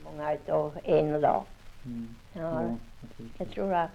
många utav en dag. Ja, jag tror att.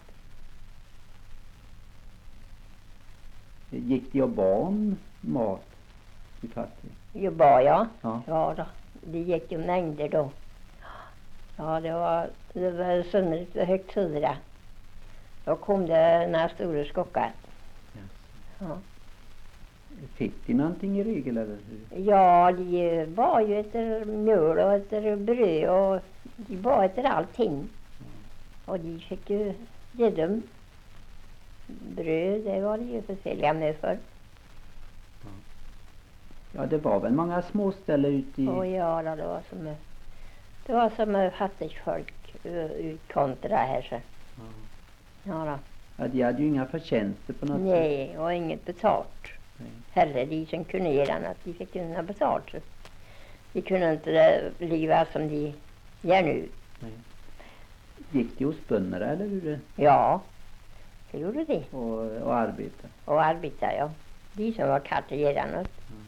Gick det att barn mat i fattig? Jo, bara ja. Ja. Ja då. Det gick ju mängder då. Ja, det var söndrigt och högt södra. Då kom det några stora skockar. Yes. Ja. Fick de någonting i regel eller hur? Ja, de var ju efter mjöl och efter bröd och de var efter allting. Och de fick ju ge dem bröd, det var det ju försäljliga med för. Ja, det var väl många småställe ute i... Ja, det var som fattigt folk ut kontra här så. Ja då. Ja, de hade ju inga förtjänster på något sätt. Nej, och inget betalt. Nej. Herre, de som kunde ge den att de fick kunna betalt. Så. De kunde inte leva som de gör nu. Nej. Gick de hos bönder eller hur? Ja, det gjorde de. Och arbeta? Och arbeta, ja. De som var katter ger något.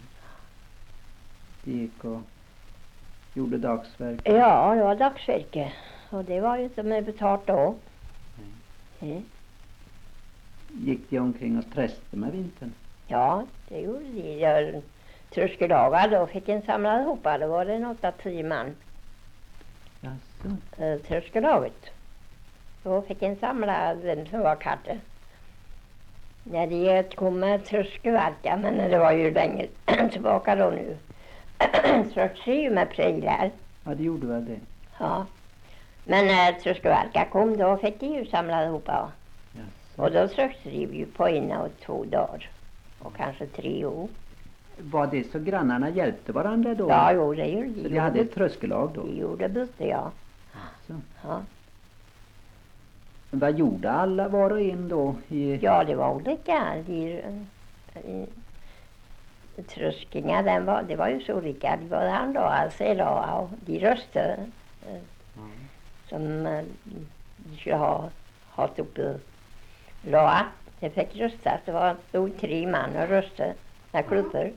De gick och gjorde dagsverk? Ja, det var dagsverke. Och det var ju inte med betalt då. Nej. Gick de omkring och träste med vintern? Ja, det gjorde de. Tröskeldagar, då fick en samlad ihop. Då var det 8-10 man. Jaså? Tröskeldaget. Då fick en samlad vem som var katter. När det kom med tröskelverka, men det var ju länge tillbaka då nu. Tröts ju med prylar. Ja, det gjorde väl det. Ja. Men när tröskelverka kom, då fick de ju samlad ihop. Ja. Och då tröts de ju på 1 och 2 dagar. Och kanske 3 år. Var det så grannarna hjälpte varandra då? Ja, jo, det gjorde de. Så de hade ett tröskelag då? De gjorde byte, ja. Så. Ja. Vad gjorde alla var och en då? Ja, det var olika. Tröskingar, det var ju så olika. Det var han då, alltså idag, och de röstade som de skulle ha uppe la. Det fick röstas. Det var 3 man och röstade med klubbor.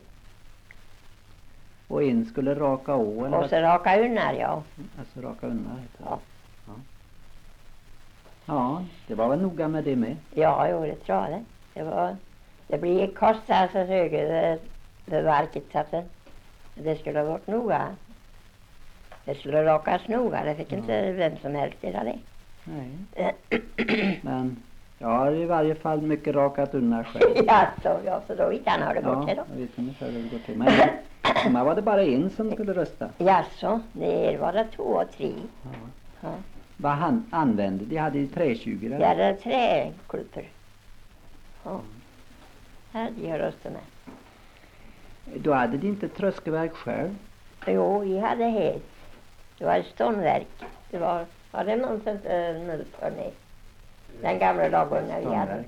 Och en skulle raka å? Eller och så raka unnar, ja. Alltså raka unnar heter det. Ja. Ja, det var väl noga med det med? Ja, jo, det tror jag det. Det blir kostat så högre det verket så att det skulle ha varit noga. Det skulle rakas noga, det fick inte vem som helst göra det. Nej. Men jag har i varje fall mycket rakat unnar själv. Ja, så då vet han hur det går till då. Jag vet ungefär hur det går till. Men var det bara en som skulle rösta? Ja, så det var det 2 och 3. Ja. Vad han använde? De hade ju trätjugor? Ja, det är träklubbor. Ja. Här de har röstat med. Då hade de inte tröskelverk själv? Jo, vi hade helt. Det var ett ståndverk. Det var det någon som nu för mig? Den gamla dagen när vi hade.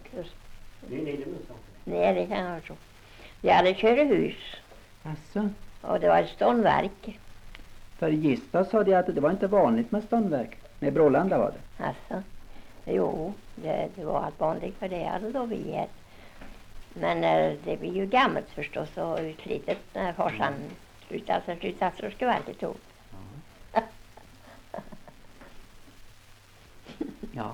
Nej, det kan jag tro. Vi hade körhus. Alltså. Och det var ett ståndverk. För Gista sa de att det var inte vanligt med ståndverk. Med Brålanda var det. Alltså. Jo, det var allt vanligt för det hade då vi här. Men det blir ju gammalt förstås och utslitet när farsan slutade tröskelverket tog. Ja.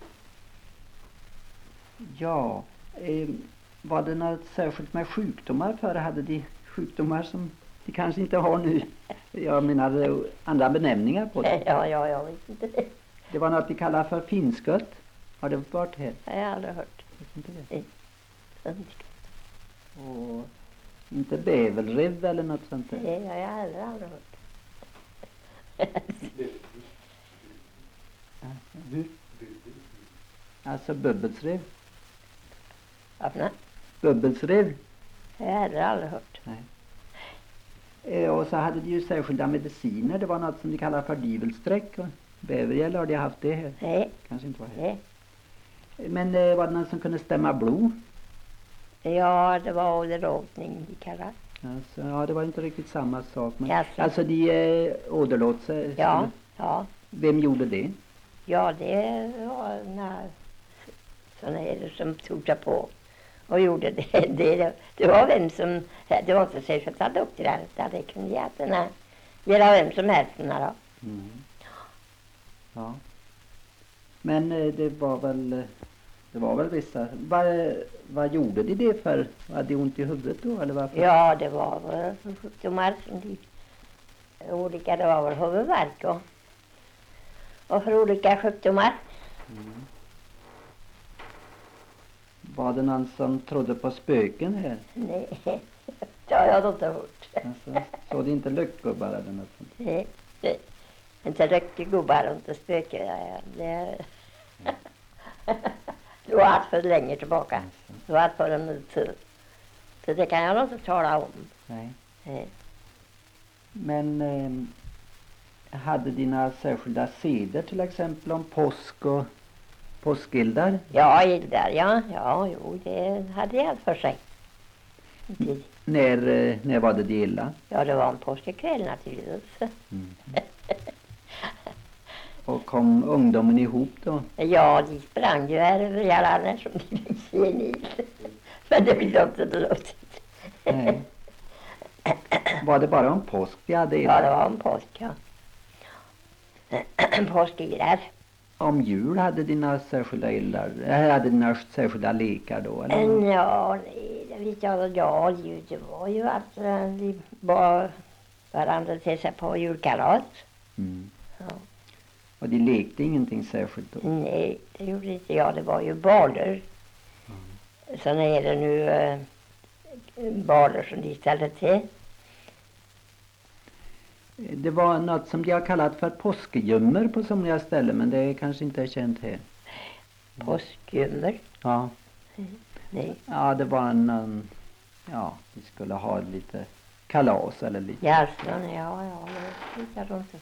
Ja, var det något särskilt med sjukdomar för? Hade de sjukdomar som de kanske inte har nu? Jag menar andra benämningar på det. Ja, jag vet inte det. Det var något vi kallar för finskött. Har det varit här? Jag har aldrig hört. Inte det. Och inte bävelrev eller något sånt där? Nej, jag har aldrig hört. Hur? Alltså bubbelsrev? Öppna. Bubbelsrev? Jag har aldrig hört. Nej. Och så hade de ju särskilda mediciner. Det var något som de kallar för divelsträck. Bävergäll, har de haft det här? Nej. Kanske inte var här. Nej. Men var det någon som kunde stämma blod? Ja, det var åderlåtning de kallar. Alltså, ja, det var inte riktigt samma sak. Men, Jaså. alltså de åderlåt sig? Ja, ja. Vem gjorde det? Ja, det var sådana här som tog sig på och gjorde det. Det var vem som, det var inte särskilt doktorer, det kunde göra vem som helst. Då. Ja. Men det var väl vissa. Vad gjorde de det för? Hade de ont i huvudet då eller varför? Ja, det var väl sjukdomar som de olika, det var väl huvudvärk och för olika sjukdomar. Mm. Var det någon som trodde på spöken här? Nej, det har jag inte hört. Alltså, så det inte lyckgubbar eller något sånt? Nej, inte lyckgubbar och inte spöken. Det var allt för länge tillbaka. Det var allt för en tid. Så det kan jag nog inte tala om. Nej. Nej. Men hade dina särskilda seder till exempel om påsk och påskildar? Ja, Ildar, ja, jo, det hade jag för sig. När var det illa? Ja, det var en påskekväll naturligtvis. Mm. Och kom ungdomen ihop då? Ja, de sprang ju här över Jarlarna som de fick se Nil. Men det blev inte belåtet. Nej. Var det bara om påsk de hade Ja, det var en påsk, ja. Påskillar. Om jul hade dina särskilda illar, hade dina särskilda lekar då? Eller? Ja, nej, det vet jag. Ja, det var ju att vi bad varandra till sig på julkalas. Mm. Ja. Och de lekte ingenting särskilt då? Nej, det gjorde inte jag. Det var ju baler. Sen är det nu baler som de ställde till. Det var något som de har kallat för påskgömmer på somliga ställen, men det kanske inte är känt här. Påskgömmer? Ja. Nej. Ja, det var en ja, vi skulle ha lite kalas eller lite. Ja, det vet jag inte.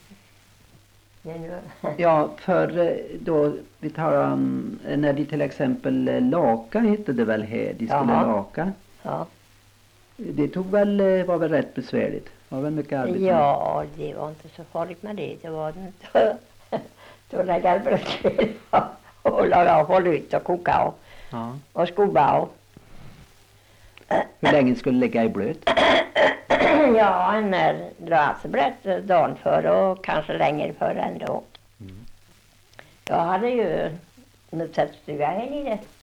Ja, för då vi tar när de till exempel laka hette det väl här, de skulle laka. Ja. Det var väl rätt besvärligt. Det var väl mycket arbete. Ja, det var inte så farligt med det. Det var inte då lägga bröd och laga och hålla ut och koka och skubba och. Hur länge skulle ligga i blöt? Ja, när alltså bröt dagen för och kanske längre för ändå. Jag hade ju en tvättstuga här nere